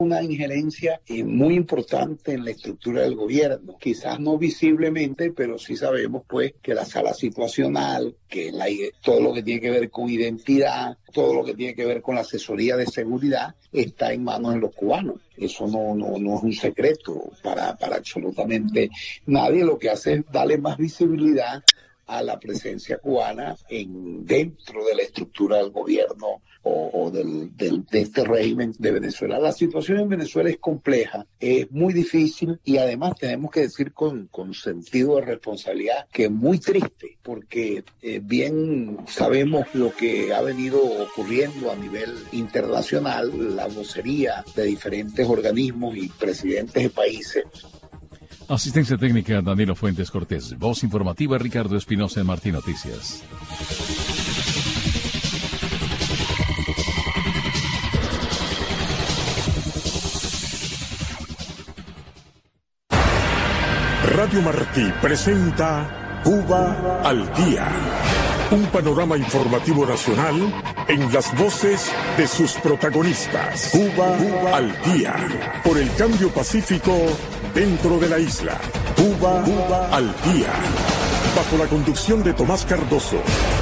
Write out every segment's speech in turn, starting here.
una injerencia muy importante en la estructura del gobierno, quizás no visiblemente, pero sí sabemos pues que la sala situacional, que todo lo que tiene que ver con identidad, todo lo que tiene que ver con la asesoría de seguridad está en manos de los cubanos. Eso no es un secreto para absolutamente nadie. Lo que hace es darle más visibilidad a la presencia cubana dentro de la estructura del gobierno de este régimen de Venezuela. La situación en Venezuela es compleja, es muy difícil y además tenemos que decir con sentido de responsabilidad que es muy triste porque bien sabemos lo que ha venido ocurriendo a nivel internacional, la vocería de diferentes organismos y presidentes de países. Asistencia técnica Danilo Fuentes Cortés. Voz informativa Ricardo Espinosa en Martín Noticias. Radio Martí presenta Cuba al Día. Un panorama informativo nacional en las voces de sus protagonistas. Cuba al Día. Por el cambio pacífico dentro de la isla. Cuba al Día. Bajo la conducción de Tomás Cardoso.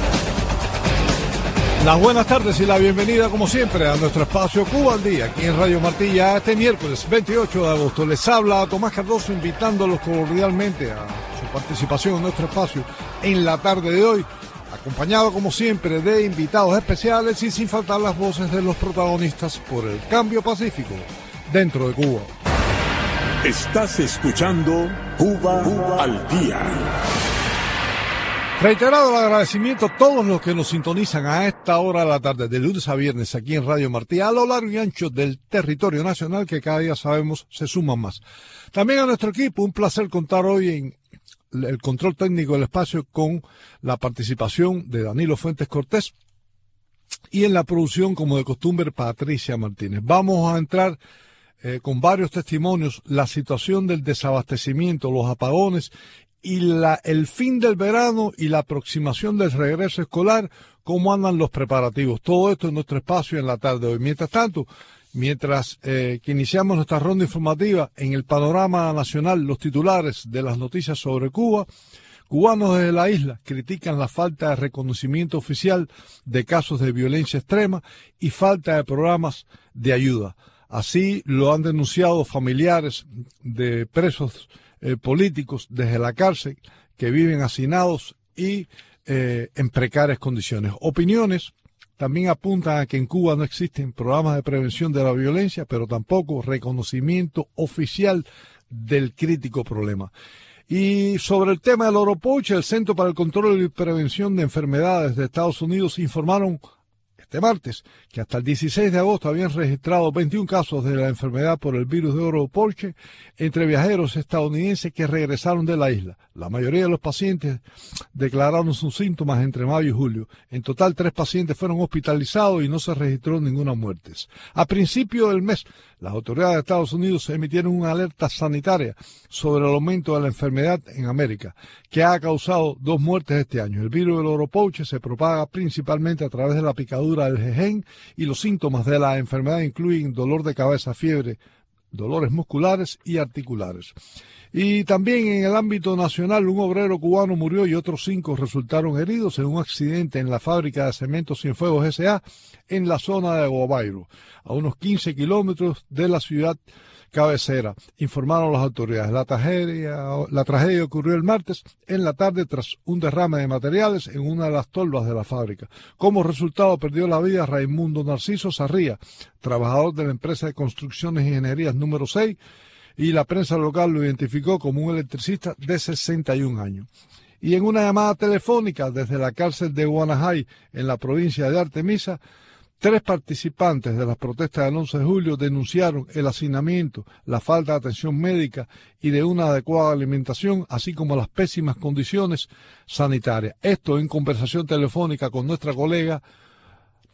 Las buenas tardes y la bienvenida, como siempre, a nuestro espacio Cuba al Día, aquí en Radio Martí, ya este miércoles 28 de agosto. Les habla Tomás Cardoso, invitándolos cordialmente a su participación en nuestro espacio en la tarde de hoy, acompañado, como siempre, de invitados especiales y sin faltar las voces de los protagonistas por el cambio pacífico dentro de Cuba. Estás escuchando Cuba al Día. Reiterado el agradecimiento a todos los que nos sintonizan a esta hora de la tarde, de lunes a viernes, aquí en Radio Martí, a lo largo y ancho del territorio nacional, que cada día sabemos se suman más. También a nuestro equipo, un placer contar hoy en el control técnico del espacio con la participación de Danilo Fuentes Cortés y en la producción, como de costumbre, Patricia Martínez. Vamos a entrar con varios testimonios, la situación del desabastecimiento, los apagones y el fin del verano y la aproximación del regreso escolar, cómo andan los preparativos. Todo esto en nuestro espacio en la tarde de hoy. Mientras tanto, que iniciamos nuestra ronda informativa, en el panorama nacional, los titulares de las noticias sobre Cuba. Cubanos desde la isla critican la falta de reconocimiento oficial de casos de violencia extrema y falta de programas de ayuda. Así lo han denunciado familiares de presos políticos desde la cárcel que viven hacinados y en precarias condiciones. Opiniones también apuntan a que en Cuba no existen programas de prevención de la violencia, pero tampoco reconocimiento oficial del crítico problema. Y sobre el tema del oropoche, el Centro para el Control y Prevención de Enfermedades de Estados Unidos informaron este martes que hasta el 16 de agosto habían registrado 21 casos de la enfermedad por el virus de oropoche entre viajeros estadounidenses que regresaron de la isla. La mayoría de los pacientes declararon sus síntomas entre mayo y julio. En total, 3 pacientes fueron hospitalizados y no se registró ninguna muerte. A principio del mes, las autoridades de Estados Unidos emitieron una alerta sanitaria sobre el aumento de la enfermedad en América, que ha causado 2 muertes este año. El virus del oropoche se propaga principalmente a través de la picadura del jején y los síntomas de la enfermedad incluyen dolor de cabeza, fiebre, dolores musculares y articulares. Y también en el ámbito nacional, un obrero cubano murió y otros 5 resultaron heridos en un accidente en la fábrica de Cementos Cienfuegos S.A. en la zona de Guabairo, a unos 15 kilómetros de la ciudad cabecera, informaron las autoridades. La tragedia ocurrió el martes en la tarde tras un derrame de materiales en una de las tolvas de la fábrica. Como resultado, perdió la vida Raimundo Narciso Sarría, trabajador de la empresa de construcciones e ingenierías número 6, y la prensa local lo identificó como un electricista de 61 años. Y en una llamada telefónica desde la cárcel de Guanajay, en la provincia de Artemisa, 3 participantes de las protestas del 11 de julio denunciaron el hacinamiento, la falta de atención médica y de una adecuada alimentación, así como las pésimas condiciones sanitarias. Esto en conversación telefónica con nuestra colega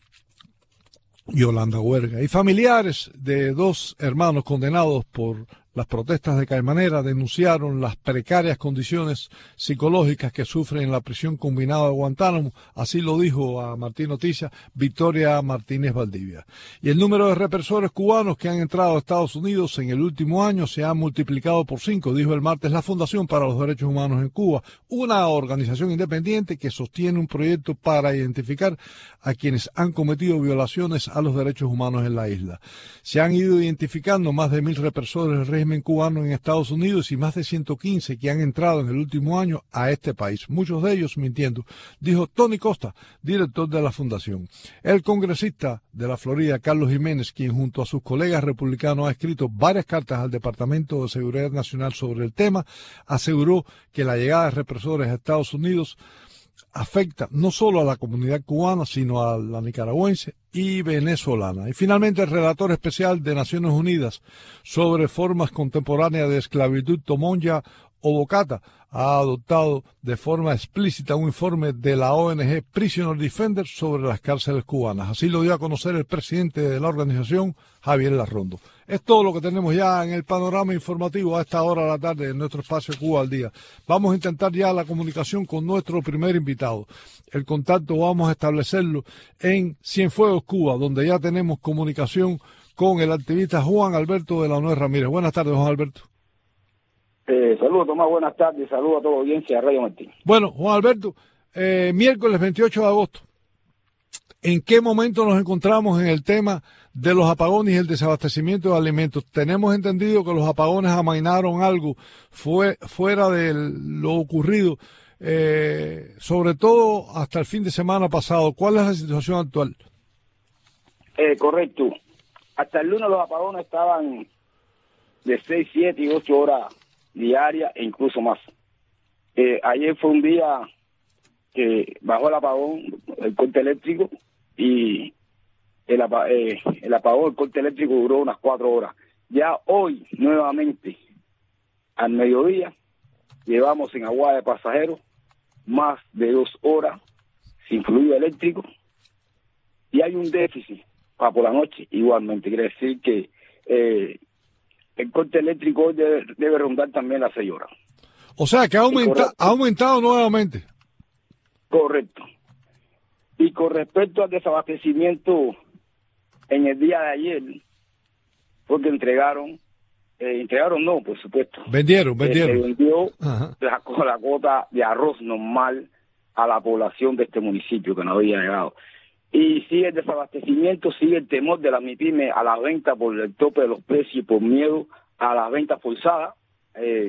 Yolanda Huerga. Y familiares de 2 hermanos condenados por las protestas de Caimanera denunciaron las precarias condiciones psicológicas que sufren en la prisión combinada de Guantánamo. Así lo dijo a Martín Noticias Victoria Martínez Valdivia. Y el número de represores cubanos que han entrado a Estados Unidos en el último año se ha multiplicado por 5, dijo el martes la Fundación para los Derechos Humanos en Cuba, una organización independiente que sostiene un proyecto para identificar a quienes han cometido violaciones a los derechos humanos en la isla. Se han ido identificando más de 1.000 represores del régimen cubano en Estados Unidos y más de 115 que han entrado en el último año a este país, muchos de ellos mintiendo, dijo Tony Costa, director de la Fundación. El congresista de la Florida, Carlos Jiménez, quien junto a sus colegas republicanos ha escrito varias cartas al Departamento de Seguridad Nacional sobre el tema, aseguró que la llegada de represores a Estados Unidos afecta no solo a la comunidad cubana, sino a la nicaragüense y venezolana. Y finalmente el relator especial de Naciones Unidas sobre formas contemporáneas de esclavitud, Tomoya Obokata, ha adoptado de forma explícita un informe de la ONG Prisoner Defender sobre las cárceles cubanas. Así lo dio a conocer el presidente de la organización, Javier Larrondo. Es todo lo que tenemos ya en el panorama informativo a esta hora de la tarde en nuestro espacio Cuba al Día. Vamos a intentar ya la comunicación con nuestro primer invitado. El contacto vamos a establecerlo en Cienfuegos, Cuba, donde ya tenemos comunicación con el activista Juan Alberto de la Nuez Ramírez. Buenas tardes, Juan Alberto. Saludos, Tomás, buenas tardes, saludos a toda la audiencia de Radio Martín. Bueno, Juan Alberto, miércoles 28 de agosto, ¿en qué momento nos encontramos en el tema de los apagones y el desabastecimiento de alimentos? Tenemos entendido que los apagones amainaron algo fuera de lo ocurrido, sobre todo hasta el fin de semana pasado. ¿Cuál es la situación actual? Correcto. Hasta el lunes los apagones estaban de 6, 7 y 8 horas diaria e incluso más. Ayer fue un día que bajó el apagón, el corte eléctrico, y el apagón, el corte eléctrico duró unas 4 horas. Ya hoy, nuevamente, al mediodía, llevamos en Aguada de Pasajeros más de 2 horas sin fluido eléctrico, y hay un déficit para por la noche igualmente. Quiere decir que el corte eléctrico hoy debe rondar también las 6 horas. O sea que ha aumentado nuevamente. Correcto. Y con respecto al desabastecimiento, en el día de ayer, porque entregaron no, por supuesto. Vendieron. Se vendió la cuota de arroz normal a la población de este municipio que no había llegado. Y sigue el desabastecimiento, sigue el temor de las MIPYME a la venta por el tope de los precios y por miedo a las ventas forzadas. En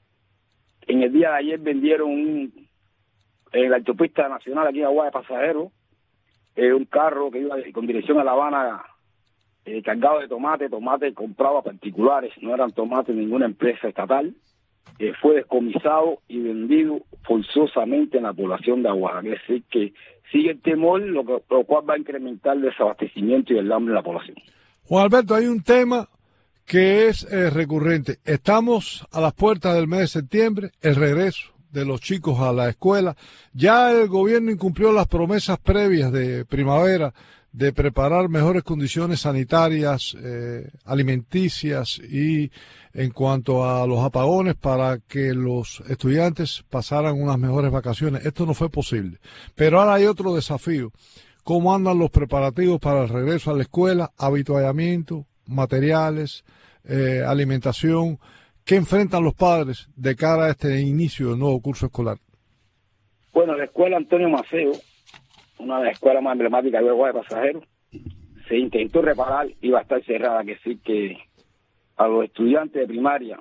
el día de ayer vendieron en la autopista nacional aquí en Aguada de Pasajeros un carro que iba con dirección a La Habana cargado de tomate comprado a particulares, no eran tomates de ninguna empresa estatal. Fue descomisado y vendido forzosamente en la población de Aguada. Es decir, que sigue el temor, lo cual va a incrementar el desabastecimiento y el hambre en la población. Juan Alberto, hay un tema que es recurrente. Estamos a las puertas del mes de septiembre, el regreso de los chicos a la escuela. Ya el gobierno incumplió las promesas previas de primavera de preparar mejores condiciones sanitarias, alimenticias y en cuanto a los apagones para que los estudiantes pasaran unas mejores vacaciones. Esto no fue posible. Pero ahora hay otro desafío. ¿Cómo andan los preparativos para el regreso a la escuela? Habituallamiento, materiales, alimentación. ¿Qué enfrentan los padres de cara a este inicio del nuevo curso escolar? Bueno, la escuela Antonio Maceo, una de las escuelas más emblemáticas de Aguada de Pasajeros, se intentó reparar y va a estar cerrada, que decir que a los estudiantes de primaria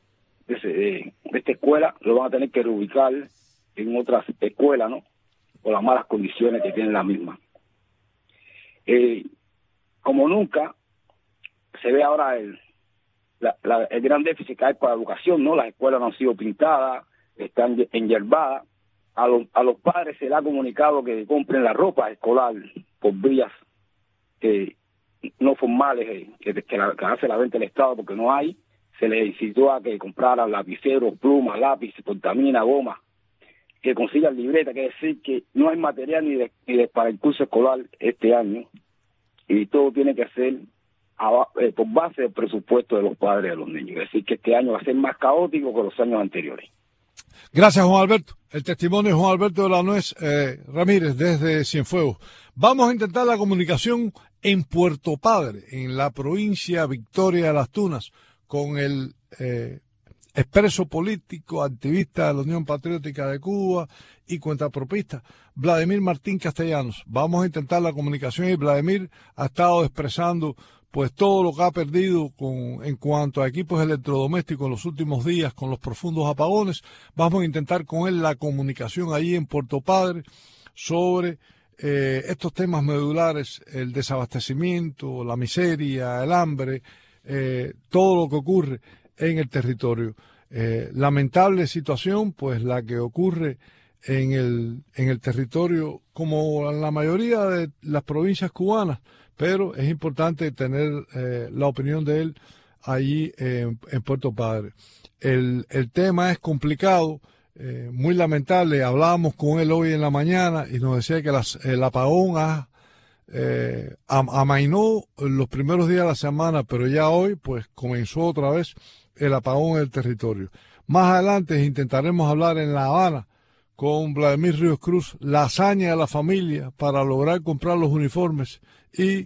de esta escuela lo van a tener que reubicar en otras escuelas, ¿no? Por las malas condiciones que tienen la misma. Como nunca, se ve ahora el gran déficit que hay para la educación, ¿no? Las escuelas no han sido pintadas, están enyerbadas. A los padres se les ha comunicado que compren la ropa escolar por vías no formales que hace la venta del Estado porque no hay. Se les incitó a que compraran lapiceros, plumas, lápiz, portamina, goma, que consigan libreta, que decir que no hay material ni para el curso escolar este año, y todo tiene que ser por base del presupuesto de los padres de los niños. Es decir, que este año va a ser más caótico que los años anteriores. Gracias, Juan Alberto. El testimonio de Juan Alberto de la Nuez Ramírez desde Cienfuegos. Vamos a intentar la comunicación en Puerto Padre, en la provincia Victoria de las Tunas, con el expreso político, activista de la Unión Patriótica de Cuba y cuentapropista, Vladimir Martín Castellanos. Vamos a intentar la comunicación y Vladimir ha estado expresando pues todo lo que ha perdido en cuanto a equipos electrodomésticos en los últimos días con los profundos apagones. Vamos a intentar con él la comunicación allí en Puerto Padre sobre estos temas medulares, el desabastecimiento, la miseria, el hambre, todo lo que ocurre en el territorio. Lamentable situación, pues la que ocurre en el territorio, como en la mayoría de las provincias cubanas, pero es importante tener la opinión de él allí en Puerto Padre. El tema es complicado, muy lamentable. Hablábamos con él hoy en la mañana y nos decía que el apagón amainó los primeros días de la semana, pero ya hoy pues comenzó otra vez el apagón en el territorio. Más adelante intentaremos hablar en La Habana con Vladimir Ríos Cruz la hazaña de la familia para lograr comprar los uniformes y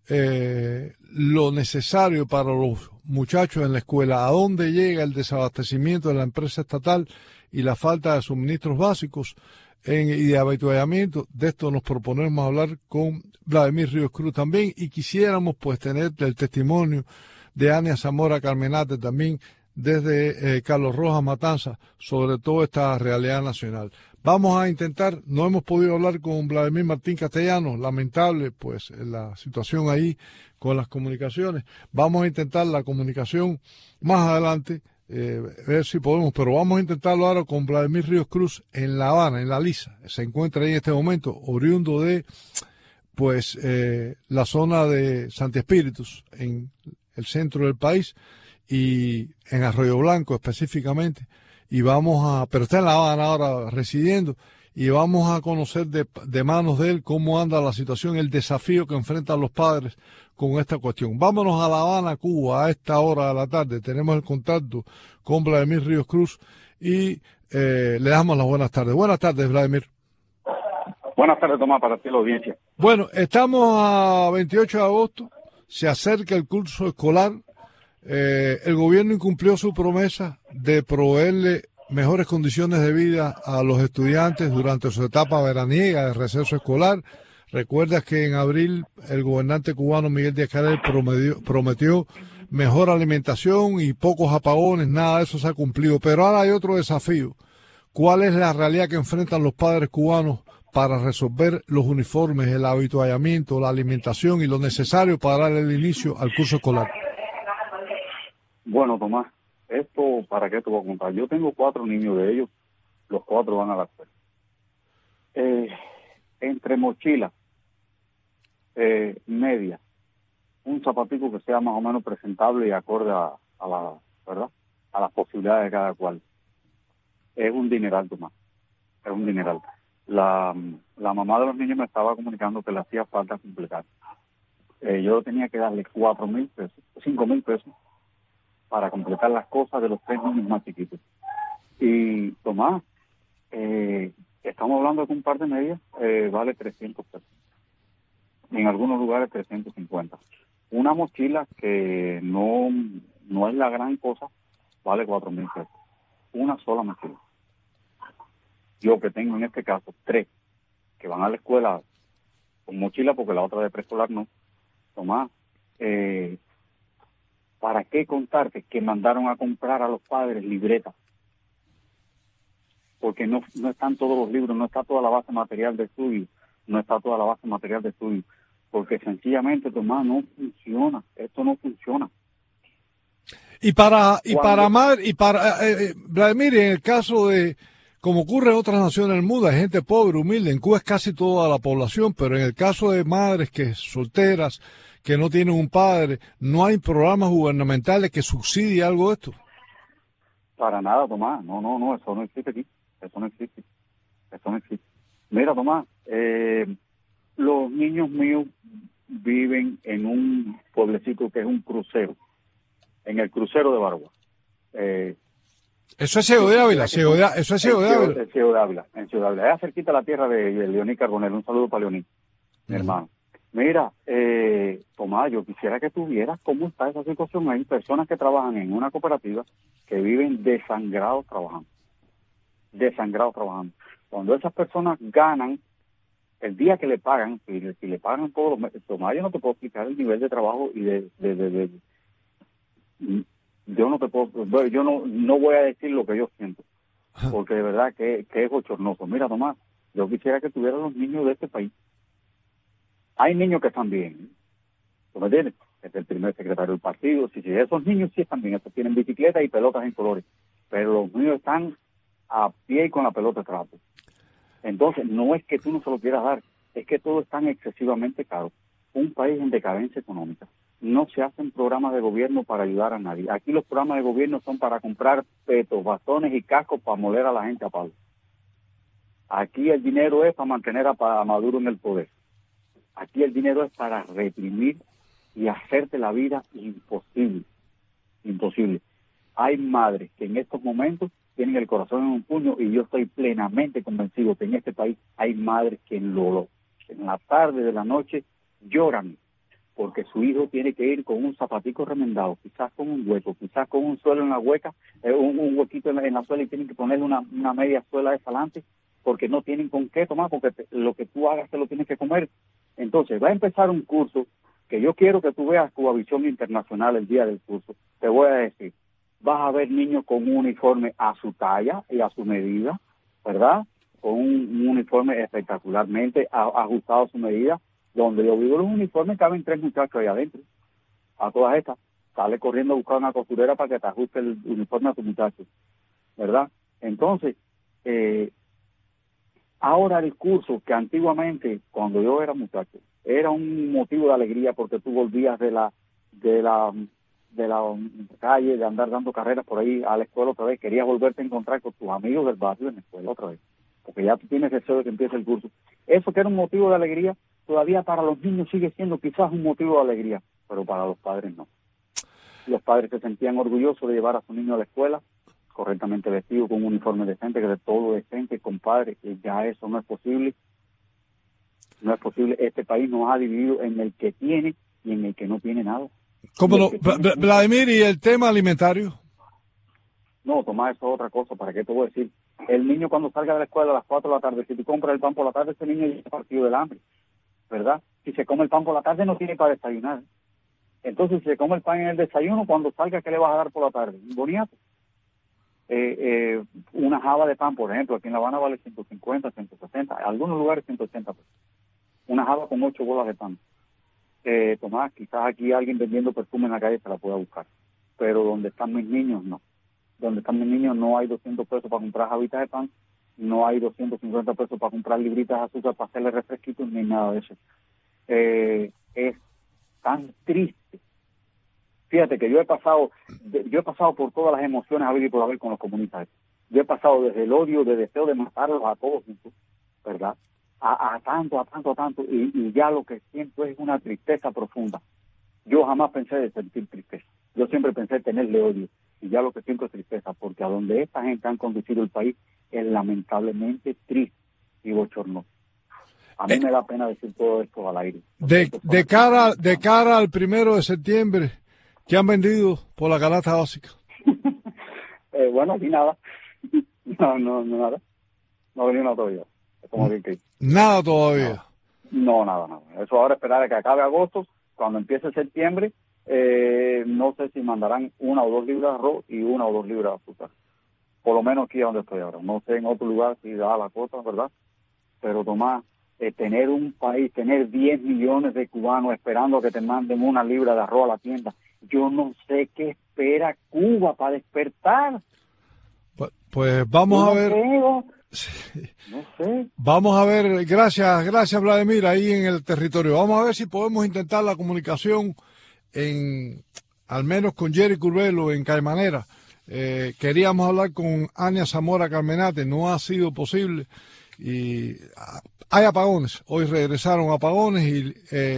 lo necesario para los muchachos en la escuela, a dónde llega el desabastecimiento de la empresa estatal y la falta de suministros básicos y de habituallamiento. De esto nos proponemos hablar con Vladimir Ríos Cruz también, y quisiéramos pues tener el testimonio de Ania Zamora Carmenate también desde Carlos Rojas Matanza sobre toda esta realidad nacional. Vamos a intentar, no hemos podido hablar con Vladimir Martín Castellanos, lamentable pues la situación ahí con las comunicaciones. Vamos a intentar la comunicación más adelante, ver si podemos, pero vamos a intentarlo ahora con Vladimir Ríos Cruz en La Habana, en La Lisa. Se encuentra ahí en este momento, oriundo de pues la zona de Santi Espíritus, en el centro del país, y en Arroyo Blanco específicamente, y pero está en La Habana ahora residiendo, y vamos a conocer de manos de él cómo anda la situación, el desafío que enfrentan los padres con esta cuestión. Vámonos a La Habana, Cuba, a esta hora de la tarde. Tenemos el contacto con Vladimir Ríos Cruz y le damos las buenas tardes. Buenas tardes, Vladimir. Buenas tardes, Tomás, para ti la audiencia. Bueno, estamos a 28 de agosto, se acerca el curso escolar. El gobierno incumplió su promesa de proveerle mejores condiciones de vida a los estudiantes durante su etapa veraniega de receso escolar. Recuerdas que en abril el gobernante cubano Miguel Díaz-Canel prometió mejor alimentación y pocos apagones. Nada de eso se ha cumplido, pero ahora hay otro desafío. ¿Cuál es la realidad que enfrentan los padres cubanos para resolver los uniformes, el habituallamiento, la alimentación y lo necesario para dar el inicio al curso escolar? Bueno, Tomás, esto, ¿para qué te voy a contar? Yo tengo 4 niños de ellos, los 4 van a la escuela. Entre mochilas, media, un zapatico que sea más o menos presentable y acorde a la, ¿verdad?, a las posibilidades de cada cual. Es un dineral, Tomás, es un dineral. La mamá de los niños me estaba comunicando que le hacía falta completar. Yo tenía que darle 4,000 pesos, 5,000 pesos para completar las cosas de los 3 niños más chiquitos. Y Tomás, estamos hablando de que un par de medias vale 300 pesos. Y en algunos lugares 350. Una mochila que no es la gran cosa, vale 4,000 pesos. Una sola mochila. Yo que tengo en este caso 3 que van a la escuela con mochila, porque la otra de preescolar no. Tomás, ¿para qué contarte que mandaron a comprar a los padres libretas? Porque no están todos los libros, no está toda la base material de estudio, porque sencillamente, Tomás, no funciona, esto no funciona. Vladimir, en el caso de, como ocurre en otras naciones del mundo, hay gente pobre, humilde, en Cuba es casi toda la población, pero en el caso de madres que solteras, que no tienen un padre, ¿no hay programas gubernamentales que subsidien algo de esto? Para nada, Tomás, no, eso no existe aquí, eso no existe. Mira, Tomás, los niños míos viven en un pueblecito que es un crucero, en el crucero de Baragua. Eso es Ciego de Ávila, eso es Ciego de Ávila. En Ciego de Ávila, allá cerquita la tierra de Leoní Carbonell. Un saludo para Leoní, mi hermano. Mira, Tomás, yo quisiera que tú vieras cómo está esa situación. Hay personas que trabajan en una cooperativa que viven desangrados trabajando. Cuando esas personas ganan, el día que le pagan, si le pagan todos los meses, Tomás, yo no te puedo explicar el nivel de trabajo y yo no voy a decir lo que yo siento, porque de verdad que es bochornoso. Mira, Tomás, yo quisiera que tuvieran los niños de este país. Hay niños que están bien, ¿tú me entiendes? Es el primer secretario del partido. Sí, esos niños sí están bien, esos tienen bicicletas y pelotas en colores, pero los niños están a pie y con la pelota de trapo. Entonces, no es que tú no se lo quieras dar, es que todo es tan excesivamente caro. Un país en decadencia económica. No se hacen programas de gobierno para ayudar a nadie. Aquí los programas de gobierno son para comprar petos, bastones y cascos para moler a la gente a palo. Aquí el dinero es para mantener a Maduro en el poder. Aquí el dinero es para reprimir y hacerte la vida imposible. Hay madres que en estos momentos tienen el corazón en un puño, y yo estoy plenamente convencido que en este país hay madres que en la tarde de la noche lloran porque su hijo tiene que ir con un zapatico remendado, quizás con un hueco, quizás con un suelo en la hueca, un huequito en la suela, y tienen que ponerle una media suela de adelante porque no tienen con qué tomar, porque lo que tú hagas te lo tienes que comer. Entonces va a empezar un curso que yo quiero que tú veas Cubavisión Internacional el día del curso. Te voy a decir, vas a ver niños con un uniforme a su talla y a su medida, ¿verdad? Con un uniforme espectacularmente ajustado a su medida. Donde yo vivo, los uniformes caben 3 muchachos ahí adentro. A todas estas, sale corriendo a buscar una costurera para que te ajuste el uniforme a tu muchacho, ¿verdad? Entonces, ahora el curso que antiguamente, cuando yo era muchacho, era un motivo de alegría porque tú volvías de la calle, de andar dando carreras por ahí a la escuela otra vez, querías volverte a encontrar con tus amigos del barrio en la escuela otra vez, porque ya tú tienes deseo de que empiece el curso. Eso que era un motivo de alegría, todavía para los niños sigue siendo quizás un motivo de alegría, pero para los padres no. Los padres se sentían orgullosos de llevar a su niño a la escuela, correctamente vestido, con un uniforme decente, que de todo decente, compadre, y ya eso no es posible. No es posible. Este país nos ha dividido en el que tiene y en el que no tiene nada. ¿Cómo no? Vladimir, ¿y el tema alimentario? No, Tomás, eso es otra cosa. ¿Para qué te voy a decir? El niño cuando salga de la escuela a las 4 de la tarde, si tú compras el pan por la tarde, ese niño ya está partido del hambre, ¿verdad? Si se come el pan por la tarde, no tiene para desayunar. Entonces, si se come el pan en el desayuno, cuando salga, ¿qué le vas a dar por la tarde? Un boniato. Una java de pan, por ejemplo, aquí en La Habana vale 150, 160, en algunos lugares 180 pesos. Una java con 8 bolas de pan. Tomás, quizás aquí alguien vendiendo perfume en la calle se la pueda buscar, pero donde están mis niños, no. Donde están mis niños no hay 200 pesos para comprar javitas de pan, no hay 250 pesos para comprar libritas de azúcar para hacerle refresquitos, ni nada de eso. Es tan triste. Fíjate que yo he pasado por todas las emociones a ver y por haber con los comunistas. Yo he pasado desde el odio, de deseo de matarlos a todos juntos, ¿verdad? A tanto, y ya lo que siento es una tristeza profunda. Yo jamás pensé de sentir tristeza. Yo siempre pensé tenerle odio, y ya lo que siento es tristeza, porque a donde esta gente han conducido el país es lamentablemente triste y bochornoso. A mí me da pena decir todo esto al aire. De cara al 1 de septiembre, ¿qué han vendido por la canasta básica? Bueno, ni nada. No, nada. No ha venido nada todavía. Como que nada todavía. No, nada. Eso ahora esperar a que acabe agosto, cuando empiece septiembre, no sé si mandarán 1 o 2 libras de arroz y 1 o 2 libras de azúcar. Por lo menos aquí donde estoy ahora. No sé en otro lugar si da la cosa, ¿verdad? Pero Tomás, tener un país, tener 10 millones de cubanos esperando que te manden 1 libra de arroz a la tienda, yo no sé qué espera Cuba para despertar. Pues vamos a ver. No sé. Vamos a ver, gracias Vladimir, ahí en el territorio. Vamos a ver si podemos intentar la comunicación al menos con Jerry Curvelo en Caimanera. Queríamos hablar con Ania Zamora Carmenate, no ha sido posible y hay apagones. Hoy regresaron apagones y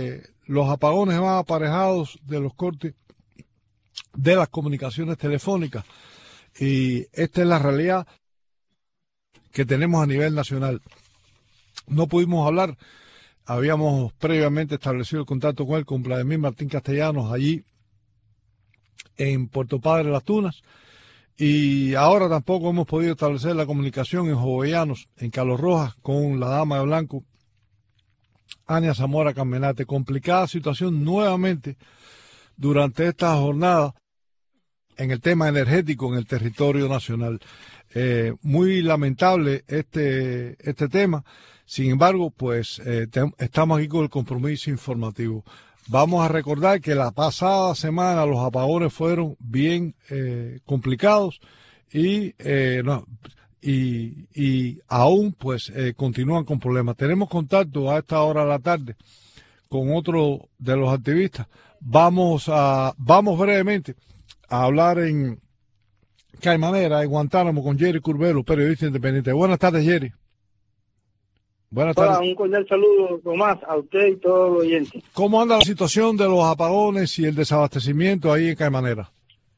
los apagones van aparejados de los cortes de las comunicaciones telefónicas. Y esta es la realidad que tenemos a nivel nacional. No pudimos hablar, habíamos previamente establecido el contacto con él, con Vladimir Martín Castellanos, allí en Puerto Padre Las Tunas, y ahora tampoco hemos podido establecer la comunicación en Jovellanos, en Carlos Rojas, con la dama de blanco, Ania Zamora Carmenate. Complicada situación nuevamente durante esta jornada en el tema energético en el territorio nacional. Muy lamentable este tema. Sin embargo, pues estamos aquí con el compromiso informativo. Vamos a recordar que la pasada semana los apagones fueron bien complicados y aún pues continúan con problemas. Tenemos contacto a esta hora de la tarde con otro de los activistas. Vamos brevemente a hablar en Caimanera, en Guantánamo, con Jerry Curbelo, periodista independiente. Buenas tardes, Jerry. Buenas tardes. Hola, un cordial saludo, Tomás, a usted y todos los oyentes. ¿Cómo anda la situación de los apagones y el desabastecimiento ahí en Caimanera?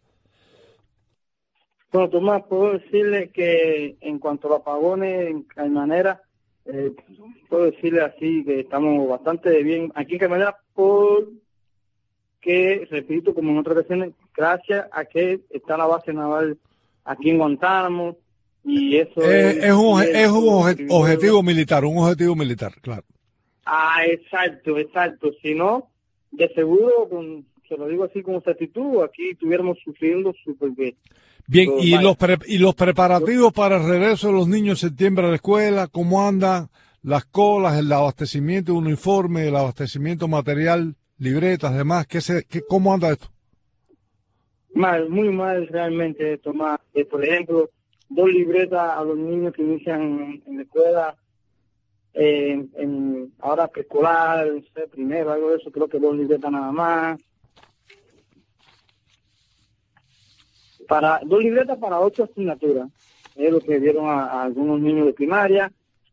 Bueno, Tomás, puedo decirle que en cuanto a los apagones en Caimanera, puedo decirle así que estamos bastante bien aquí en Caimanera porque, repito, como en otras ocasiones, gracias a que está la base naval aquí en Guantánamo, y eso es un objetivo militar, claro. Ah, exacto. Si no, de seguro, se lo digo así con exactitud, aquí estuviéramos sufriendo súper bien. Bien, y los preparativos para el regreso de los niños en septiembre a la escuela, ¿cómo andan las colas, el abastecimiento de uniforme, el abastecimiento material, libretas, demás? ¿Cómo anda esto? Mal, muy mal realmente, Tomás. Por ejemplo, 2 libretas a los niños que inician en la escuela, ahora preescolar, no sé, primero, algo de eso, creo que 2 libretas nada más. 2 libretas para 8 asignaturas, es lo que dieron a algunos niños de primaria.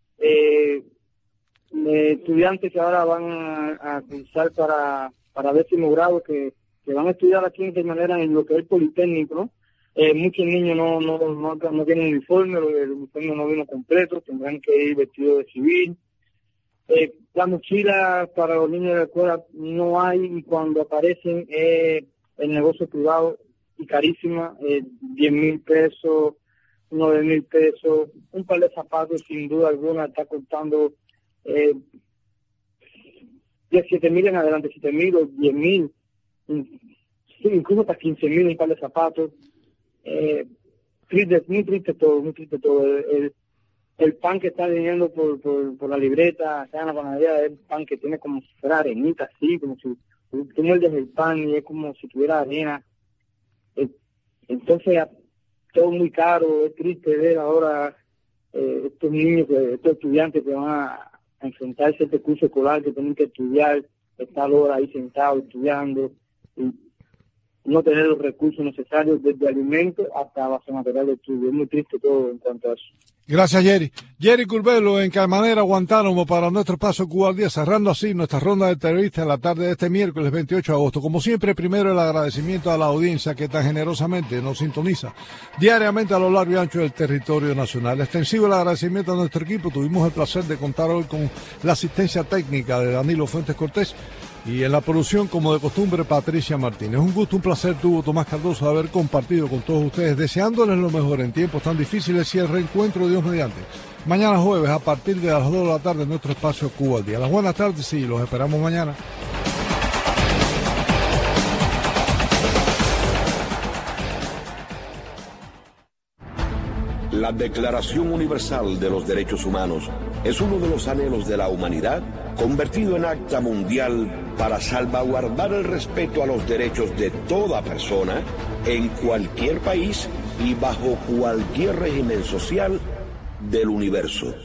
Estudiantes que ahora van a cursar para 10º grado, que van a estudiar aquí en Caimanera en lo que es el Politécnico, ¿no? Muchos niños no tienen uniforme, el uniforme no vino completo, tendrán que ir vestidos de civil. Las mochilas para los niños de la escuela no hay, y cuando aparecen el negocio privado y carísima, 10,000 pesos, 9,000 pesos. Un par de zapatos sin duda alguna está costando de 7,000 en adelante, 7,000 o 10,000, sí, incluso hasta 15,000 un par de zapatos. Muy triste todo. El pan que está viniendo por la libreta, acá en la panadería, es pan que tiene como si fuera arenita, así, como si tú muerdes el pan y es como si tuviera arena. Entonces, todo muy caro. Es triste ver ahora estos niños, estos estudiantes que van a enfrentarse a este curso escolar, que tienen que estudiar, estar horas ahí sentados estudiando, y no tener los recursos necesarios, desde alimentos hasta base material de estudio. Es muy triste todo en cuanto a eso. Gracias, Jerry. Jerry Curbelo en Caimanera, Guantánamo, para nuestro espacio Cuba al Día, cerrando así nuestra ronda de entrevistas en la tarde de este miércoles 28 de agosto. Como siempre, primero el agradecimiento a la audiencia que tan generosamente nos sintoniza diariamente a lo largo y ancho del territorio nacional. Extensivo el agradecimiento a nuestro equipo. Tuvimos el placer de contar hoy con la asistencia técnica de Danilo Fuentes Cortés, y en la producción, como de costumbre, Patricia Martínez. Un gusto, un placer tuvo Tomás Cardoso de haber compartido con todos ustedes, deseándoles lo mejor en tiempos tan difíciles y el reencuentro, Dios mediante. Mañana jueves, a partir de las 2 de la tarde, en nuestro espacio Cuba al Día. Las buenas tardes y los esperamos mañana. La Declaración Universal de los Derechos Humanos es uno de los anhelos de la humanidad, convertido en acta mundial para salvaguardar el respeto a los derechos de toda persona en cualquier país y bajo cualquier régimen social del universo.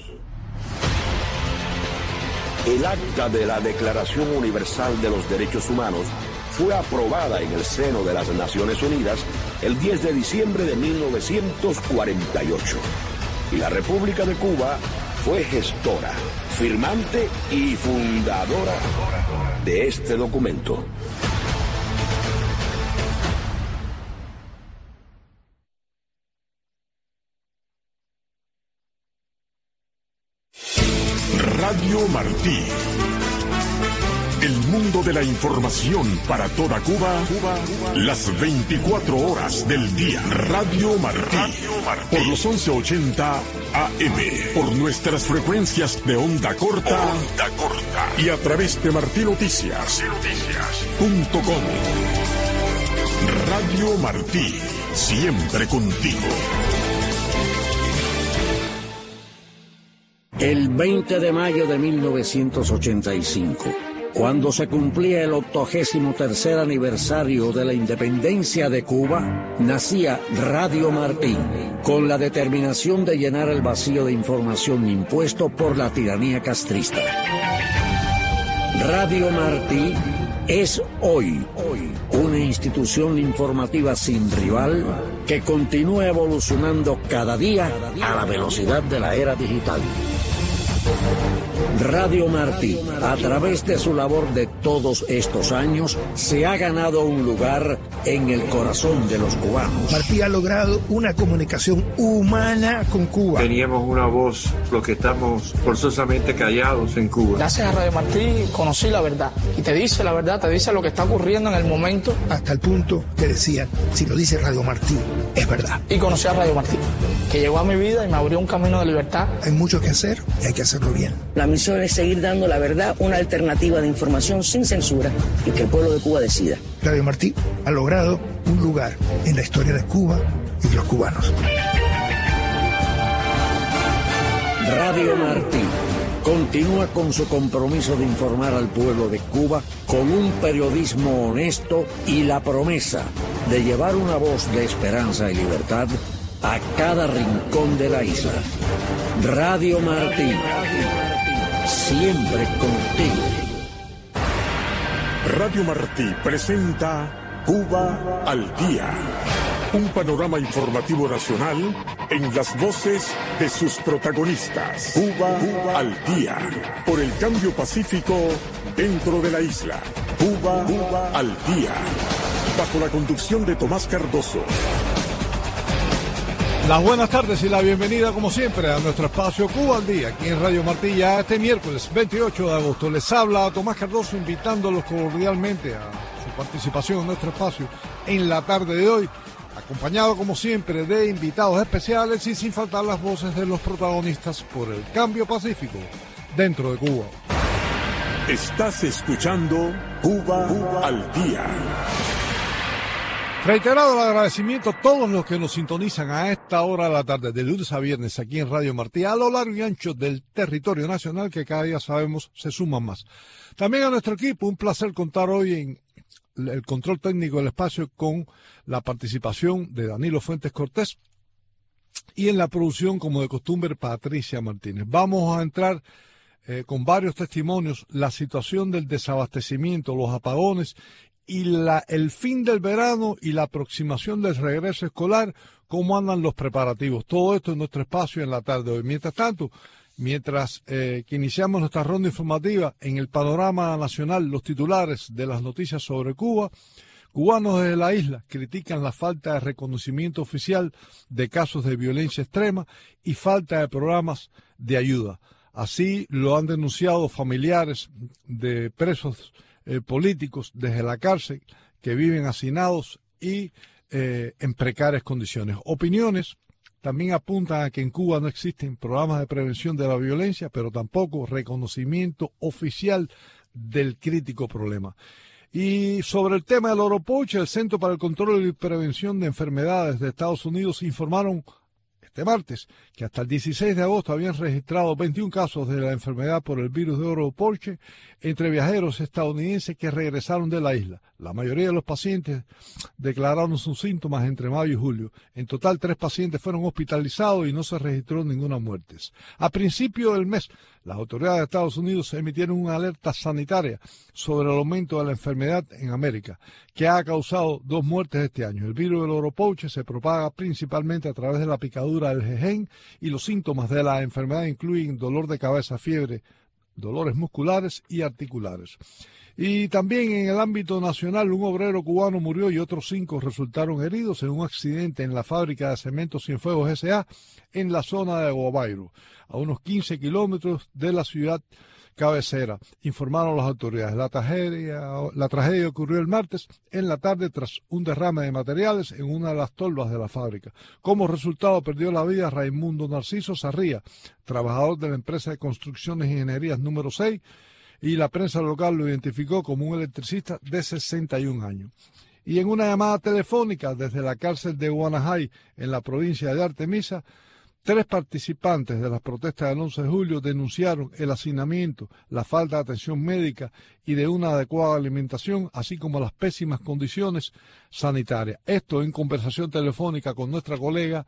El acta de la Declaración Universal de los Derechos Humanos fue aprobada en el seno de las Naciones Unidas el 10 de diciembre de 1948 y la República de Cuba fue gestora, firmante y fundadora de este documento. Radio Martí. El mundo de la información para toda Cuba, las 24 horas del día. Radio Martí. Por los 1180 AM. Por nuestras frecuencias de onda corta. Y a través de martinoticias.com. Radio Martí. Siempre contigo. El 20 de mayo de 1985, cuando se cumplía el 83º aniversario de la independencia de Cuba, nacía Radio Martí, con la determinación de llenar el vacío de información impuesto por la tiranía castrista. Radio Martí es hoy una institución informativa sin rival que continúa evolucionando cada día a la velocidad de la era digital. Radio Martí, a través de su labor de todos estos años, se ha ganado un lugar en el corazón de los cubanos. Martí ha logrado una comunicación humana con Cuba. Teníamos una voz, los que estamos forzosamente callados en Cuba. Gracias a Radio Martí conocí la verdad. Y te dice la verdad, te dice lo que está ocurriendo en el momento. Hasta el punto que decían, si lo dice Radio Martí, es verdad. Y conocí a Radio Martí, que llegó a mi vida y me abrió un camino de libertad. Hay mucho que hacer y hay que hacerlo bien. La misión es seguir dando la verdad, una alternativa de información sin censura y que el pueblo de Cuba decida. Radio Martí ha logrado un lugar en la historia de Cuba y de los cubanos. Radio Martí continúa con su compromiso de informar al pueblo de Cuba con un periodismo honesto y la promesa de llevar una voz de esperanza y libertad a cada rincón de la isla. Radio Martí, siempre contigo. Radio Martí presenta Cuba al Día. Un panorama informativo nacional en las voces de sus protagonistas. Cuba al Día. Por el cambio pacífico dentro de la isla. Cuba al Día. Bajo la conducción de Tomás Cardoso. Las buenas tardes y la bienvenida, como siempre, a nuestro espacio Cuba al Día, aquí en Radio Martí, ya este miércoles 28 de agosto. Les habla Tomás Cardoso, invitándolos cordialmente a su participación en nuestro espacio en la tarde de hoy, acompañado, como siempre, de invitados especiales y sin faltar las voces de los protagonistas por el cambio pacífico dentro de Cuba. Estás escuchando Cuba al Día. Reiterado el agradecimiento a todos los que nos sintonizan a esta hora de la tarde, de lunes a viernes, aquí en Radio Martí, a lo largo y ancho del territorio nacional, que cada día sabemos se suman más. También a nuestro equipo, un placer contar hoy en el control técnico del espacio con la participación de Danilo Fuentes Cortés y en la producción, como de costumbre, Patricia Martínez. Vamos a entrar con varios testimonios, la situación del desabastecimiento, los apagones y el fin del verano y la aproximación del regreso escolar, cómo andan los preparativos. Todo esto en nuestro espacio en la tarde de hoy. Mientras tanto, que iniciamos nuestra ronda informativa, en el panorama nacional, los titulares de las noticias sobre Cuba. Cubanos desde la isla critican la falta de reconocimiento oficial de casos de violencia extrema y falta de programas de ayuda. Así lo han denunciado familiares de presos políticos desde la cárcel que viven hacinados y en precarias condiciones. Opiniones también apuntan a que en Cuba no existen programas de prevención de la violencia, pero tampoco reconocimiento oficial del crítico problema. Y sobre el tema del oropoche, el Centro para el Control y Prevención de Enfermedades de Estados Unidos informaron este martes que hasta el 16 de agosto habían registrado 21 casos de la enfermedad por el virus de oropoche entre viajeros estadounidenses que regresaron de la isla. La mayoría de los pacientes declararon sus síntomas entre mayo y julio. En total, 3 pacientes fueron hospitalizados y no se registró ninguna muerte. A principio del mes, las autoridades de Estados Unidos emitieron una alerta sanitaria sobre el aumento de la enfermedad en América, que ha causado 2 muertes este año. El virus del oropoche se propaga principalmente a través de la picadura del jején y los síntomas de la enfermedad incluyen dolor de cabeza, fiebre, dolores musculares y articulares. Y también en el ámbito nacional, un obrero cubano murió y otros 5 resultaron heridos en un accidente en la fábrica de Cementos Cienfuegos S.A. en la zona de Guabairo, a unos 15 kilómetros de la ciudad cabecera, informaron las autoridades. La tragedia ocurrió el martes en la tarde tras un derrame de materiales en una de las tolvas de la fábrica. Como resultado, perdió la vida Raimundo Narciso Sarría, trabajador de la empresa de construcciones e ingenierías número 6, y la prensa local lo identificó como un electricista de 61 años. Y en una llamada telefónica desde la cárcel de Guanajay, en la provincia de Artemisa, 3 participantes de las protestas del 11 de julio denunciaron el hacinamiento, la falta de atención médica y de una adecuada alimentación, así como las pésimas condiciones sanitarias. Esto en conversación telefónica con nuestra colega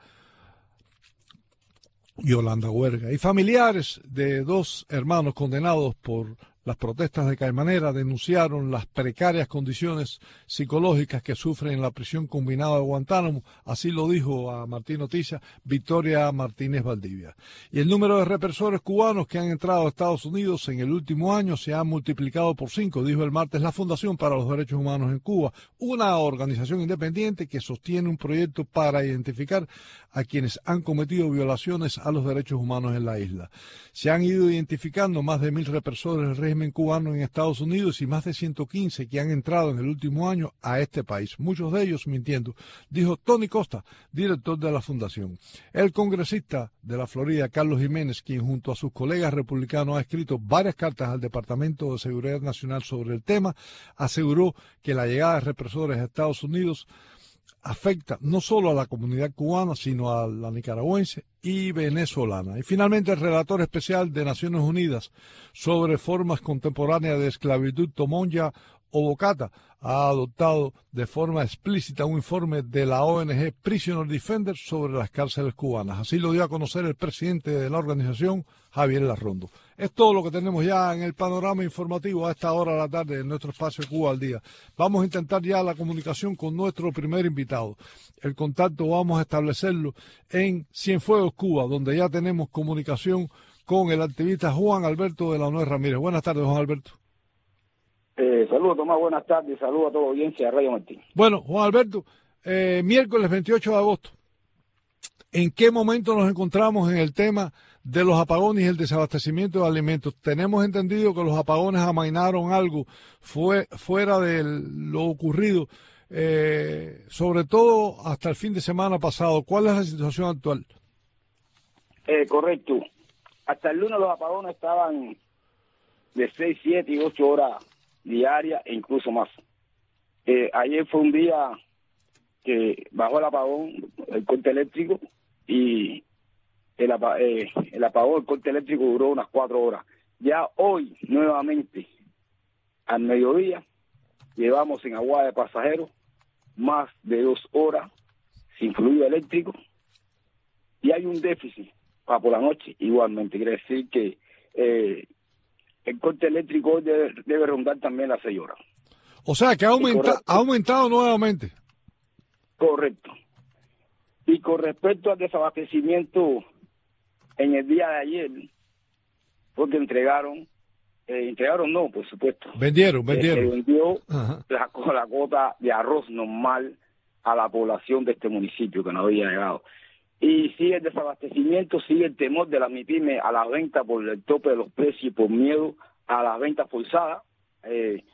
Yolanda Huerga. Y familiares de 2 hermanos condenados por las protestas de Caimanera denunciaron las precarias condiciones psicológicas que sufren en la prisión combinada de Guantánamo. Así lo dijo a Martín Noticias Victoria Martínez Valdivia. Y el número de represores cubanos que han entrado a Estados Unidos en el último año se ha multiplicado por 5, dijo el martes la Fundación para los Derechos Humanos en Cuba, una organización independiente que sostiene un proyecto para identificar a quienes han cometido violaciones a los derechos humanos en la isla. Se han ido identificando más de 1.000 represores del régimen cubano en Estados Unidos y más de 115 que han entrado en el último año a este país, muchos de ellos mintiendo, dijo Tony Costa, director de la Fundación. El congresista de la Florida, Carlos Jiménez, quien junto a sus colegas republicanos ha escrito varias cartas al Departamento de Seguridad Nacional sobre el tema, aseguró que la llegada de represores a Estados Unidos afecta no solo a la comunidad cubana, sino a la nicaragüense y venezolana. Y finalmente el relator especial de Naciones Unidas sobre formas contemporáneas de esclavitud, Tomoya Obokata, ha adoptado de forma explícita un informe de la ONG Prisoner Defender sobre las cárceles cubanas. Así lo dio a conocer el presidente de la organización, Javier Larrondo. Es todo lo que tenemos ya en el panorama informativo a esta hora de la tarde en nuestro espacio Cuba al Día. Vamos a intentar ya la comunicación con nuestro primer invitado. El contacto vamos a establecerlo en Cienfuegos, Cuba, donde ya tenemos comunicación con el activista Juan Alberto de la Nuez Ramírez. Buenas tardes, Juan Alberto. Saludos, Tomás, buenas tardes, saludos a toda la audiencia de Radio Martín. Bueno, Juan Alberto, miércoles 28 de agosto, ¿en qué momento nos encontramos en el tema de los apagones y el desabastecimiento de alimentos? Tenemos entendido que los apagones amainaron algo fuera de lo ocurrido, sobre todo hasta el fin de semana pasado. ¿Cuál es la situación actual? Correcto. Hasta el lunes los apagones estaban de 6, 7 y 8 horas diaria e incluso más. Ayer fue un día que bajó el apagón, el corte eléctrico, y el apagón, el corte eléctrico duró unas 4 horas. Ya hoy, nuevamente, al mediodía, llevamos en Aguada de Pasajeros más de 2 horas sin fluido eléctrico, y hay un déficit para por la noche igualmente. Quiere decir que el corte eléctrico hoy debe rondar también las 6 horas. O sea, que ha aumentado nuevamente. Correcto. Y con respecto al desabastecimiento, en el día de ayer, porque entregaron no, por supuesto. Vendieron. Se vendió la cuota de arroz normal a la población de este municipio que no había llegado. Y sigue el desabastecimiento, sigue el temor de las MIPYME a la venta por el tope de los precios y por miedo a las ventas forzadas. En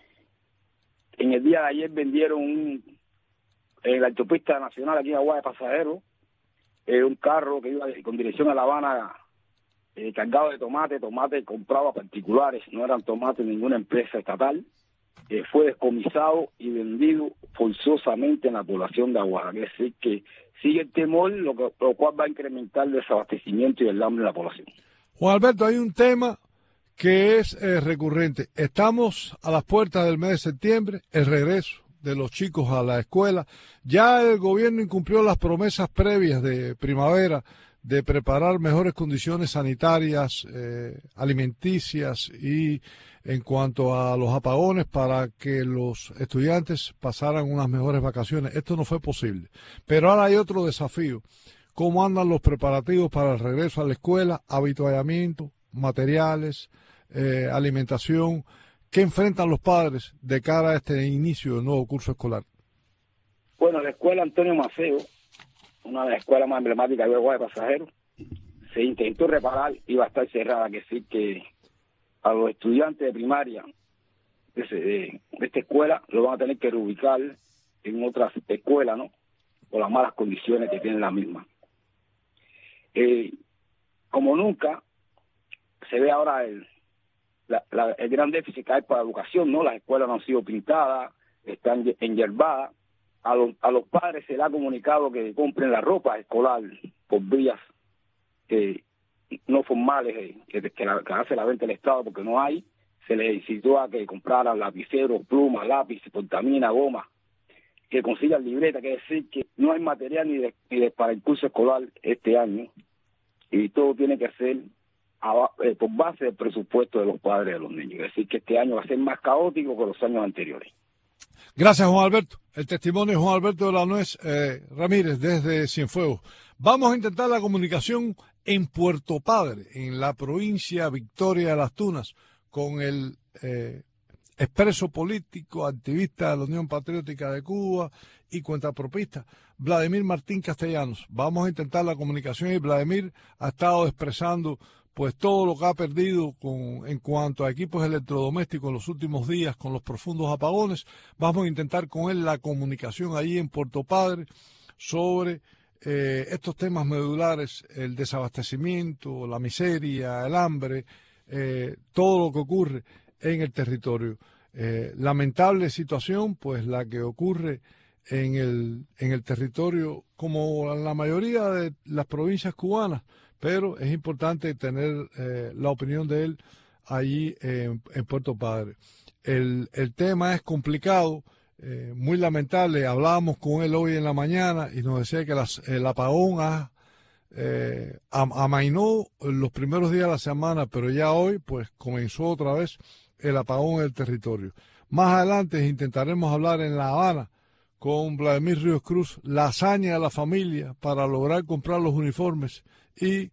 el día de ayer vendieron en la autopista nacional aquí en Aguada de Pasajeros un carro que iba con dirección a La Habana cargado de tomate comprado a particulares, no eran tomates de ninguna empresa estatal. Fue descomisado y vendido forzosamente en la población de Aguada. Es decir, que sigue el temor, lo cual va a incrementar el desabastecimiento y el hambre en la población. Juan Alberto, hay un tema que es recurrente. Estamos a las puertas del mes de septiembre, el regreso de los chicos a la escuela. Ya el gobierno incumplió las promesas previas de primavera de preparar mejores condiciones sanitarias, alimenticias y en cuanto a los apagones para que los estudiantes pasaran unas mejores vacaciones. Esto no fue posible. Pero ahora hay otro desafío. ¿Cómo andan los preparativos para el regreso a la escuela? Habituallamiento, materiales, alimentación. ¿Qué enfrentan los padres de cara a este inicio del nuevo curso escolar? Bueno, la escuela Antonio Maceo, una de las escuelas más emblemáticas de Uruguay de pasajeros, se intentó reparar y va a estar cerrada, que decir que a los estudiantes de primaria de esta escuela lo van a tener que reubicar en otras escuelas, ¿no? Por las malas condiciones que tienen la misma. Como nunca, se ve ahora el gran déficit que hay para la educación, ¿no? Las escuelas no han sido pintadas, están enyerbadas. A los padres se les ha comunicado que compren la ropa escolar por vías no formales que hace la venta del Estado, porque no hay. Se les incitó a que compraran lapiceros, plumas, lápiz, portamina, goma, que consigan libreta, que decir que no hay material ni para el curso escolar este año, y todo tiene que ser por base del presupuesto de los padres de los niños. Es decir, que este año va a ser más caótico que los años anteriores. Gracias, Juan Alberto. El testimonio de Juan Alberto de la Nuez Ramírez desde Cienfuegos. Vamos a intentar la comunicación en Puerto Padre, en la provincia Victoria de las Tunas, con el expreso político, activista de la Unión Patriótica de Cuba y cuentapropista Vladimir Martín Castellanos. Vamos a intentar la comunicación y Vladimir ha estado expresando pues todo lo que ha perdido en cuanto a equipos electrodomésticos en los últimos días con los profundos apagones. Vamos a intentar con él la comunicación allí en Puerto Padre sobre estos temas medulares, el desabastecimiento, la miseria, el hambre, todo lo que ocurre en el territorio. Lamentable situación, pues la que ocurre en el territorio, como en la mayoría de las provincias cubanas, pero es importante tener la opinión de él allí en Puerto Padre. El tema es complicado, muy lamentable. Hablábamos con él hoy en la mañana y nos decía que el apagón amainó los primeros días de la semana, pero ya hoy pues comenzó otra vez el apagón en el territorio. Más adelante intentaremos hablar en La Habana con Vladimir Ríos Cruz la hazaña de la familia para lograr comprar los uniformes y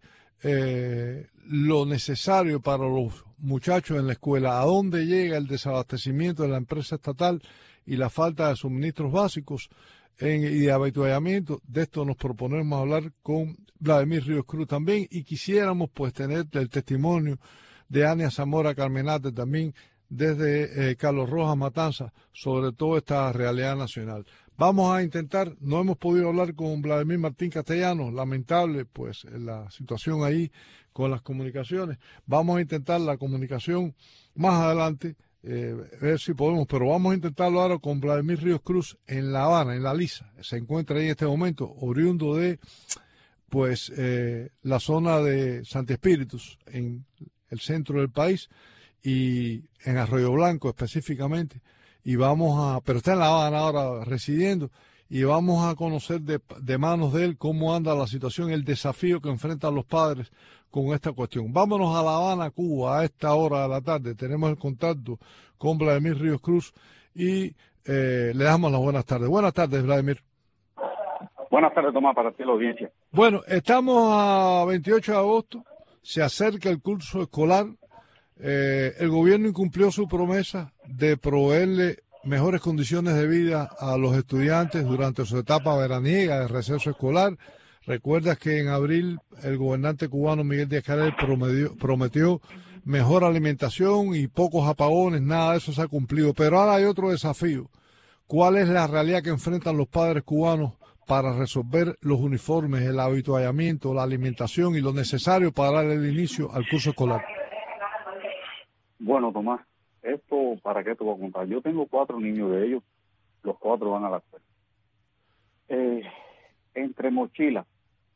lo necesario para los muchachos en la escuela, a dónde llega el desabastecimiento de la empresa estatal y la falta de suministros básicos y de habituallamiento. De esto nos proponemos hablar con Vladimir Ríos Cruz también, y quisiéramos pues tener el testimonio de Ania Zamora Carmenate también desde Carlos Rojas Matanza sobre toda esta realidad nacional. Vamos a intentar, no hemos podido hablar con Vladimir Martín Castellanos, lamentable pues la situación ahí con las comunicaciones. Vamos a intentar la comunicación más adelante, ver si podemos, pero vamos a intentarlo ahora con Vladimir Ríos Cruz en La Habana, en La Lisa. Se encuentra ahí en este momento, oriundo de pues la zona de Santi Espíritus, en el centro del país, y en Arroyo Blanco específicamente, y pero está en La Habana ahora residiendo, y vamos a conocer de manos de él cómo anda la situación, el desafío que enfrentan los padres con esta cuestión. Vámonos a La Habana, Cuba, a esta hora de la tarde. Tenemos el contacto con Vladimir Ríos Cruz y le damos las buenas tardes. Buenas tardes, Vladimir. Buenas tardes, Tomás, para ti la audiencia. Bueno, estamos a 28 de agosto, se acerca el curso escolar. El gobierno incumplió su promesa de proveerle mejores condiciones de vida a los estudiantes durante su etapa veraniega de receso escolar. Recuerdas que en abril el gobernante cubano Miguel Díaz-Canel prometió mejor alimentación y pocos apagones, nada de eso se ha cumplido. Pero ahora hay otro desafío. ¿Cuál es la realidad que enfrentan los padres cubanos para resolver los uniformes, el habituallamiento, la alimentación y lo necesario para dar el inicio al curso escolar? Bueno, Tomás, esto, ¿para qué te voy a contar? Yo tengo 4 niños de ellos, los 4 van a la escuela. Entre mochilas,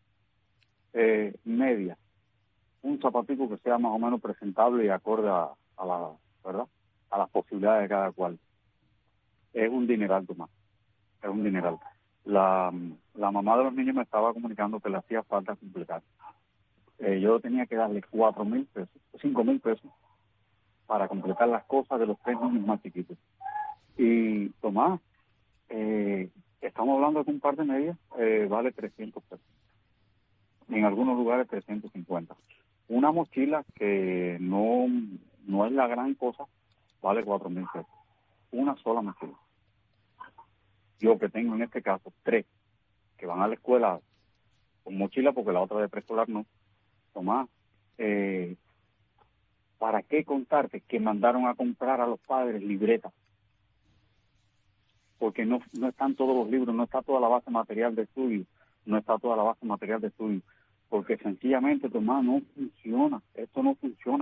media, un zapatico que sea más o menos presentable y acorde a la, ¿verdad?, a las posibilidades de cada cual. Es un dineral, Tomás, es un dineral. La mamá de los niños me estaba comunicando que le hacía falta completar. Yo tenía que darle 4.000 pesos, 5.000 pesos para completar las cosas de los 3 niños más chiquitos. Y Tomás, estamos hablando de que un par de medias vale 300 pesos. En algunos lugares 350. Una mochila que no no es la gran cosa, vale 4,000 pesos. Una sola mochila. Yo que tengo en este caso 3 que van a la escuela con mochila, porque la otra de preescolar no. Tomás, ¿para qué contarte que mandaron a comprar a los padres libretas? Porque no están todos los libros, no está toda la base material de estudio, porque sencillamente, Tomás, no funciona, esto no funciona.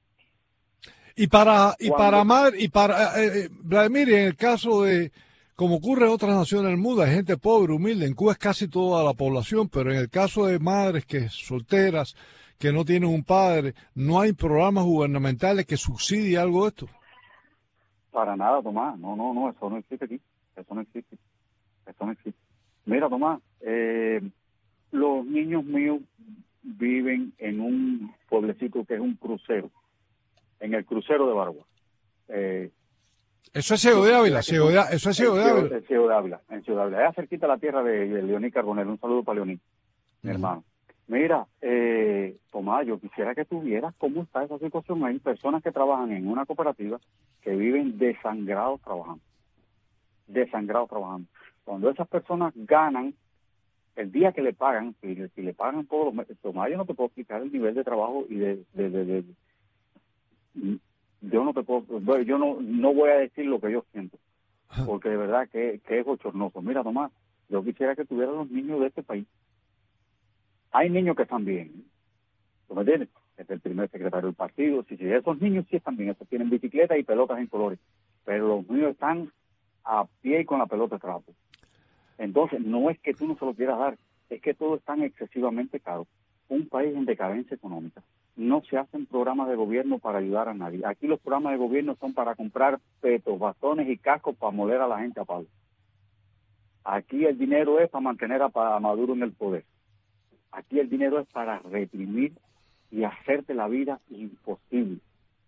Vladimir, en el caso de, como ocurre en otras naciones del mundo, hay gente pobre, humilde, en Cuba es casi toda la población, pero en el caso de madres que solteras, que no tienen un padre, ¿no hay programas gubernamentales que subsidien algo de esto? Para nada, Tomás, no, eso no existe aquí, eso no existe. Mira, Tomás, los niños míos viven en un pueblecito que es un crucero, en el crucero de Baragua. Eso es Ciego de Ávila, Ciego de Ávila. En Ciego de Ávila, allá cerquita la tierra de Leoní Carbonell. Un saludo para Leoní, mi hermano. Mira, Tomás, yo quisiera que tú vieras cómo está esa situación. Hay personas que trabajan en una cooperativa que viven desangrados trabajando. Cuando esas personas ganan, el día que le pagan, si le pagan todos los meses, Tomás, yo no te puedo explicar el nivel de trabajo y yo no te puedo, yo no voy a decir lo que yo siento, porque de verdad que es bochornoso. Mira, Tomás, yo quisiera que tuvieran los niños de este país. Hay niños que están bien, ¿tú me entiendes? Es el primer secretario del partido, sí, esos niños sí están bien, esos tienen bicicletas y pelotas en colores, pero los niños están a pie y con la pelota de trapo. Entonces, no es que tú no se lo quieras dar, es que todo es tan excesivamente caro. Un país en decadencia económica. No se hacen programas de gobierno para ayudar a nadie. Aquí los programas de gobierno son para comprar petos, bastones y cascos para moler a la gente a palo. Aquí el dinero es para mantener a Maduro en el poder. Aquí el dinero es para reprimir y hacerte la vida imposible.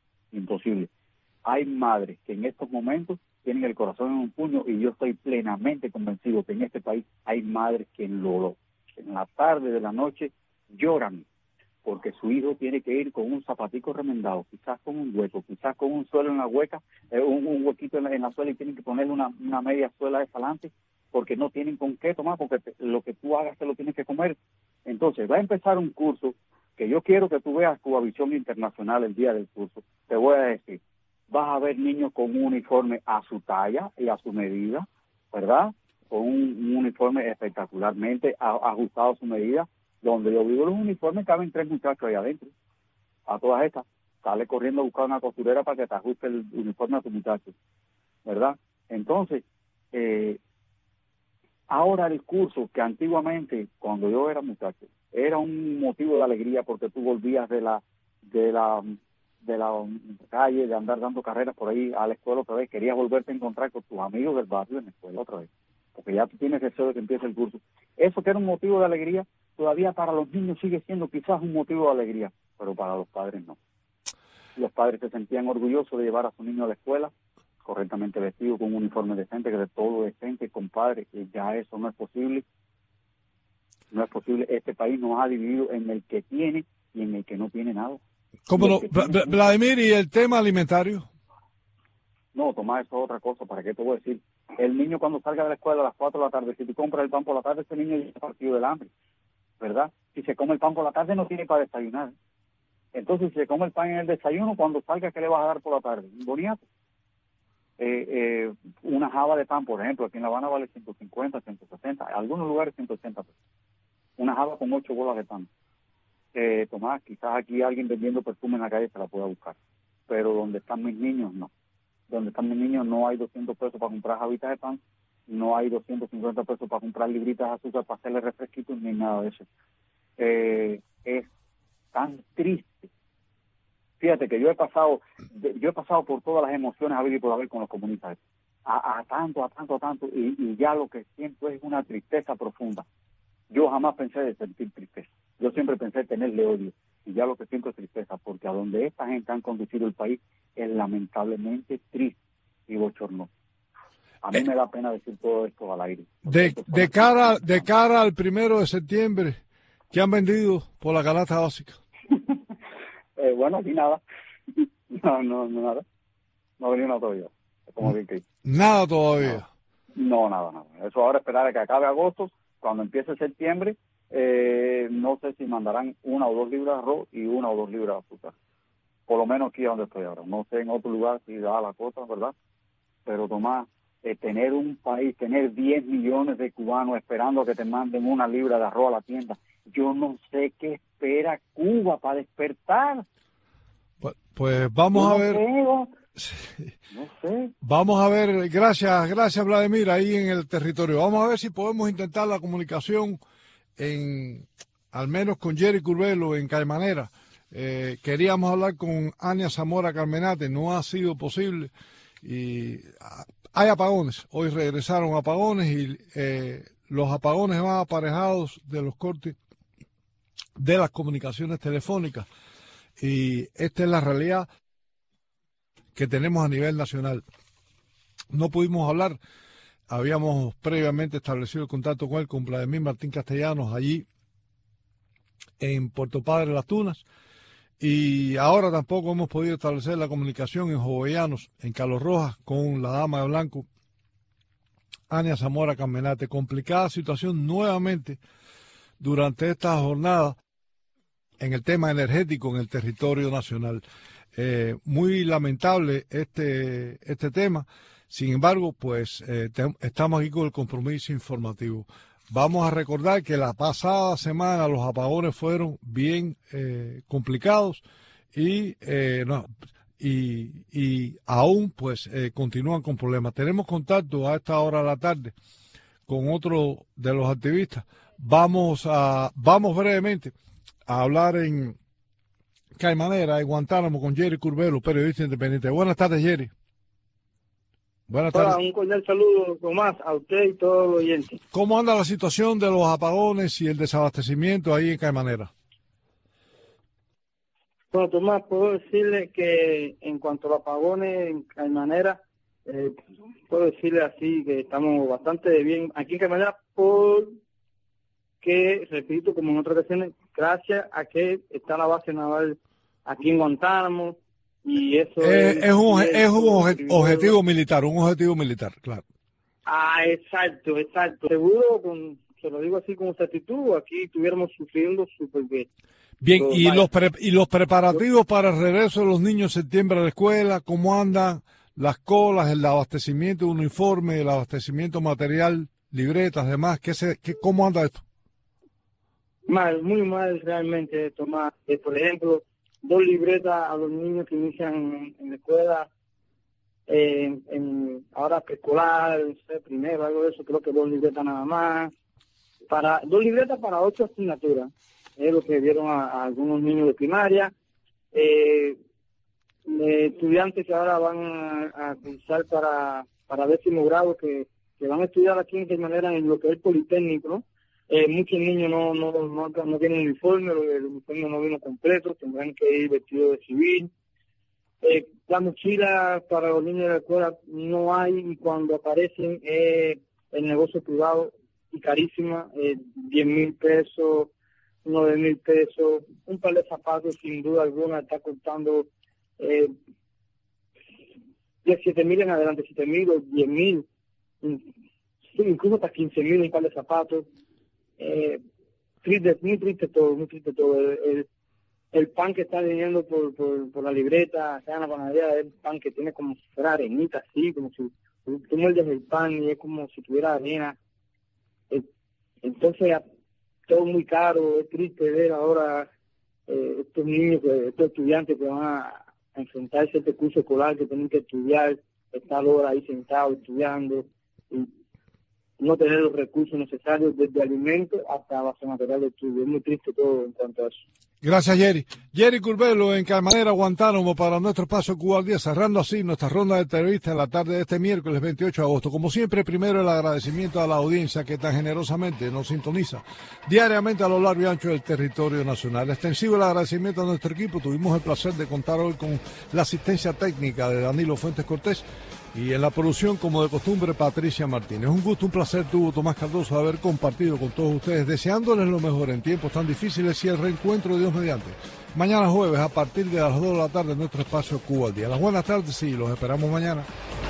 Hay madres que en estos momentos tienen el corazón en un puño, y yo estoy plenamente convencido que en este país hay madres que en la tarde de la noche lloran porque su hijo tiene que ir con un zapatico remendado, quizás con un hueco, quizás con un suelo en la hueca, un huequito en la suela, y tienen que ponerle una media suela de falante porque no tienen con qué tomar, porque lo que tú hagas te lo tienes que comer. Entonces va a empezar un curso que yo quiero que tú veas Cubavisión Internacional el día del curso. Te voy a decir, vas a ver niños con un uniforme a su talla y a su medida, ¿verdad? Con un uniforme espectacularmente ajustado a su medida. Donde yo vivo, los uniformes caben 3 muchachos ahí adentro. A todas estas, sale corriendo a buscar una costurera para que te ajuste el uniforme a tu muchacho, ¿verdad? Entonces, ahora el curso que antiguamente, cuando yo era muchacho, era un motivo de alegría porque tú volvías de la calle, de andar dando carreras por ahí a la escuela otra vez, querías volverte a encontrar con tus amigos del barrio en la escuela otra vez, porque ya tú tienes deseo de que empiece el curso. Eso que era un motivo de alegría, todavía para los niños sigue siendo quizás un motivo de alegría, pero para los padres no. Los padres se sentían orgullosos de llevar a su niño a la escuela, correctamente vestido, con un uniforme decente, que de todo decente, compadre, que ya eso no es posible. No es posible. Este país nos ha dividido en el que tiene y en el que no tiene nada. ¿Cómo no? Vladimir, ¿y el tema alimentario? No, Tomás, eso es otra cosa. ¿Para qué te voy a decir? El niño cuando salga de la escuela a las 4 de la tarde, si tú compras el pan por la tarde, ese niño ya está partido del hambre, ¿verdad? Si se come el pan por la tarde, no tiene para desayunar. Entonces, si se come el pan en el desayuno, cuando salga, ¿qué le vas a dar por la tarde? Un boniato. Una java de pan, por ejemplo, aquí en La Habana vale 150, 160, en algunos lugares 180 pesos. Una java con 8 bolas de pan. Tomás, quizás aquí alguien vendiendo perfume en la calle se la pueda buscar, pero donde están mis niños, no. Donde están mis niños no hay 200 pesos para comprar javitas de pan, no hay 250 pesos para comprar libritas de azúcar para hacerle refresquitos, ni nada de eso. Es tan triste. Fíjate que yo he pasado por todas las emociones habidas y por haber con los comunistas, a tanto, y ya lo que siento es una tristeza profunda. Yo jamás pensé de sentir tristeza, yo siempre pensé tenerle odio, y ya lo que siento es tristeza, porque a donde esta gente han conducido el país es lamentablemente triste y bochornoso. A mí me da pena decir todo esto al aire. De cara al 1 de septiembre, ¿qué han vendido por la canasta básica? Bueno, ni nada. No, nada. No ha venido nada todavía. Como que nada todavía. No, nada. Eso ahora esperar a que acabe agosto, cuando empiece septiembre, no sé si mandarán 1 o 2 libras de arroz y 1 o 2 libras de azúcar. Por lo menos aquí donde estoy ahora. No sé en otro lugar si da la cosa, ¿verdad? Pero Tomás, tener un país, tener 10 millones de cubanos esperando a que te manden 1 libra de arroz a la tienda, yo no sé qué espera Cuba para despertar. Pues vamos a ver. No sé. Vamos a ver, gracias Vladimir, ahí en el territorio. Vamos a ver si podemos intentar la comunicación al menos con Jerry Curbelo en Caimanera. Queríamos hablar con Ania Zamora Carmenate, no ha sido posible y hay apagones. Hoy regresaron apagones y los apagones van aparejados de los cortes de las comunicaciones telefónicas y esta es la realidad que tenemos a nivel nacional. No pudimos hablar, habíamos previamente establecido el contacto con él, con Vladimir Martín Castellanos, allí en Puerto Padre Las Tunas, y ahora tampoco hemos podido establecer la comunicación en Jovellanos, en Carlos Rojas, con la dama de blanco, Ania Zamora Carmenate. Complicada situación nuevamente durante esta jornada en el tema energético en el territorio nacional. Muy lamentable este tema. Sin embargo, pues estamos aquí con el compromiso informativo. Vamos a recordar que la pasada semana los apagones fueron bien complicados y aún pues continúan con problemas. Tenemos contacto a esta hora de la tarde con otro de los activistas. Vamos brevemente a hablar en Caimanera, en Guantánamo, con Jerry Curbelo, periodista independiente. Buenas tardes, Jerry. Buenas tardes. Hola, un cordial saludo, Tomás, a usted y todos los oyentes. ¿Cómo anda la situación de los apagones y el desabastecimiento ahí en Caimanera? Bueno, Tomás, puedo decirle que en cuanto a los apagones en Caimanera, puedo decirle así que estamos bastante bien aquí en Caimanera porque, repito, como en otras ocasiones, gracias a que está la base naval aquí en Guantánamo. Y eso es un objetivo militar, claro. Exacto. Seguro, se lo digo así con exactitud, aquí estuviéramos sufriendo súper bien. Bien, y los preparativos para el regreso de los niños en septiembre a la escuela, ¿cómo andan las colas, el abastecimiento de uniforme, el abastecimiento material, libretas, demás? ¿Cómo anda esto? Mal, muy mal realmente, Tomás. Por ejemplo, 2 libretas a los niños que inician en la escuela, ahora preescolar, primero, algo de eso, creo que 2 libretas nada más. 2 libretas para 8 asignaturas, es lo que dieron a algunos niños de primaria. Estudiantes que ahora van a cursar para 10º grado, que van a estudiar aquí en Caimanera en lo que es el Politécnico, ¿no? Muchos niños no tienen uniforme, el uniforme no vino completo, tendrán que ir vestidos de civil. La mochila para los niños de la escuela no hay, y cuando aparecen el negocio privado y carísima, 10,000 pesos, 9,000 pesos, un par de zapatos sin duda alguna está costando de 7,000 en adelante, 7,000 o 10,000, incluso hasta 15,000 un par de zapatos. Muy triste todo. El pan que está viniendo por la libreta, sea en la panadería, es pan que tiene como si fuera arenita, así, como si tú muerdes el pan y es como si tuviera arena. Entonces, todo muy caro. Es triste ver ahora estos niños, estos estudiantes que van a enfrentarse a este curso escolar, que tienen que estudiar, estar horas ahí sentados estudiando, y no tener los recursos necesarios, desde alimentos hasta base material de estudio. Es muy triste todo en cuanto a eso. Gracias, Jerry. Jerry Curbelo en Caimanera, Guantánamo, para nuestro espacio Cuba al Día, cerrando así nuestra ronda de entrevistas en la tarde de este miércoles 28 de agosto. Como siempre, primero el agradecimiento a la audiencia que tan generosamente nos sintoniza diariamente a lo largo y ancho del territorio nacional. Extensivo el agradecimiento a nuestro equipo. Tuvimos el placer de contar hoy con la asistencia técnica de Danilo Fuentes Cortés y en la producción, como de costumbre, Patricia Martínez. Un gusto, un placer tuvo Tomás Cardoso haber compartido con todos ustedes, deseándoles lo mejor en tiempos tan difíciles y el reencuentro, Dios mediante, mañana jueves a partir de las 2 de la tarde en nuestro espacio Cuba al Día. Las buenas tardes y los esperamos mañana.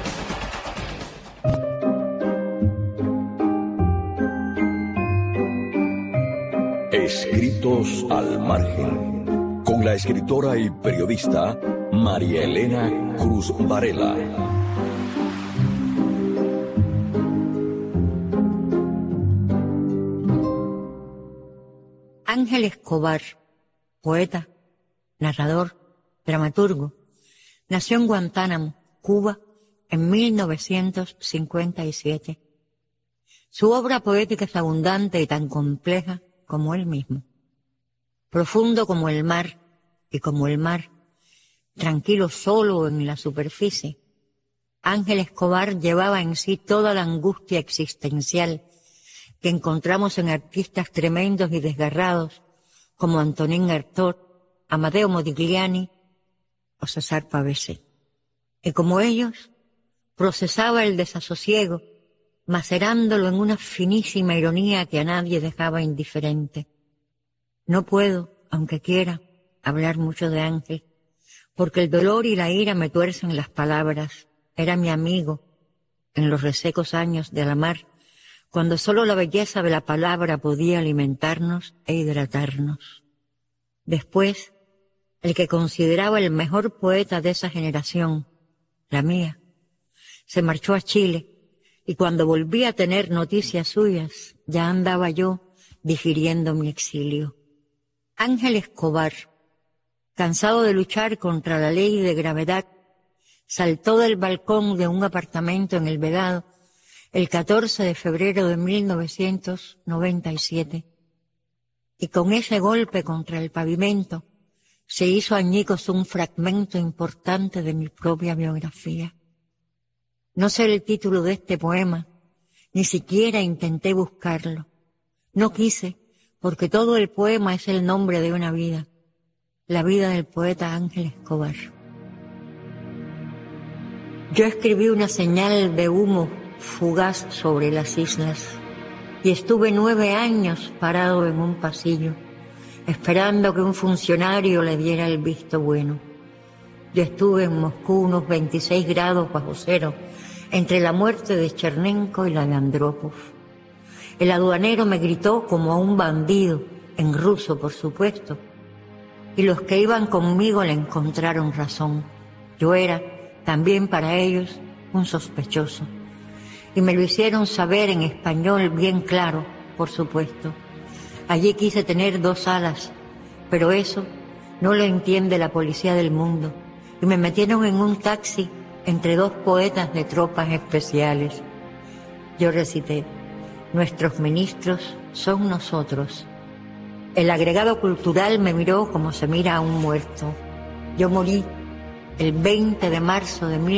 Escritos al margen, con la escritora y periodista María Elena Cruz Varela. Ángel Escobar, poeta, narrador, dramaturgo, nació en Guantánamo, Cuba, en 1957. Su obra poética es abundante y tan compleja como él mismo. Profundo como el mar, y como el mar, tranquilo solo en la superficie, Ángel Escobar llevaba en sí toda la angustia existencial que encontramos en artistas tremendos y desgarrados como Antonín Artaud, Amadeo Modigliani o César Pavese. Y como ellos, procesaba el desasosiego, macerándolo en una finísima ironía que a nadie dejaba indiferente. No puedo, aunque quiera, hablar mucho de Ángel, porque el dolor y la ira me tuercen las palabras. Era mi amigo en los resecos años de la mar, cuando solo la belleza de la palabra podía alimentarnos e hidratarnos. Después, el que consideraba el mejor poeta de esa generación, la mía, se marchó a Chile, y cuando volví a tener noticias suyas, ya andaba yo digiriendo mi exilio. Ángel Escobar, cansado de luchar contra la ley de gravedad, saltó del balcón de un apartamento en El Vedado el 14 de febrero de 1997. Y con ese golpe contra el pavimento se hizo añicos un fragmento importante de mi propia biografía. No sé el título de este poema, ni siquiera intenté buscarlo. No quise, porque todo el poema es el nombre de una vida, la vida del poeta Ángel Escobar. Yo escribí una señal de humo fugaz sobre las islas y estuve 9 años parado en un pasillo, esperando que un funcionario le diera el visto bueno. Yo estuve en Moscú unos 26 grados bajo cero, entre la muerte de Chernenko y la de Andropov. El aduanero me gritó como a un bandido, en ruso por supuesto, y los que iban conmigo le encontraron razón. Yo era, también para ellos, un sospechoso, y me lo hicieron saber en español bien claro, por supuesto. Allí quise tener 2 alas, pero eso no lo entiende la policía del mundo, y me metieron en un taxi entre 2 poetas de tropas especiales. Yo recité: nuestros ministros son nosotros. El agregado cultural me miró como se mira a un muerto. Yo morí el 20 de marzo de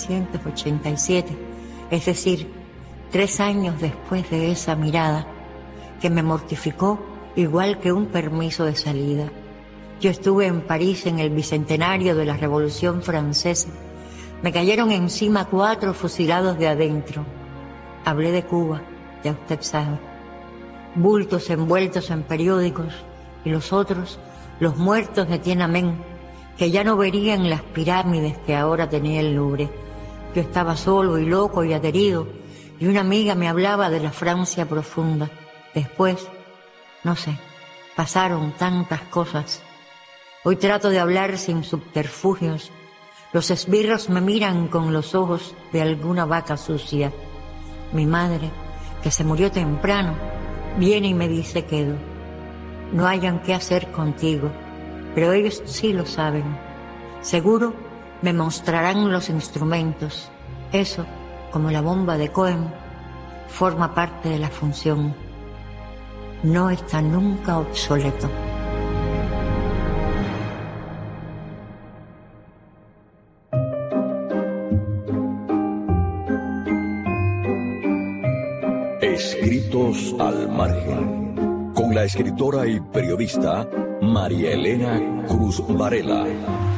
1987, es decir, 3 años después de esa mirada que me mortificó igual que un permiso de salida. Yo estuve en París en el bicentenario de la Revolución Francesa. Me cayeron encima 4 fusilados de adentro. Hablé de Cuba, ya usted sabe. Bultos envueltos en periódicos, y los otros, los muertos de Tiananmen, que ya no verían las pirámides que ahora tenía el Louvre. Yo estaba solo y loco y aterido, y una amiga me hablaba de la Francia profunda. Después, no sé, pasaron tantas cosas. Hoy trato de hablar sin subterfugios. Los esbirros me miran con los ojos de alguna vaca sucia. Mi madre, que se murió temprano, viene y me dice: quedo. No hayan qué hacer contigo, pero ellos sí lo saben. Seguro me mostrarán los instrumentos. Eso, como la bomba de Cohen, forma parte de la función. No está nunca obsoleto. Escritos al margen, con la escritora y periodista María Elena Cruz Varela.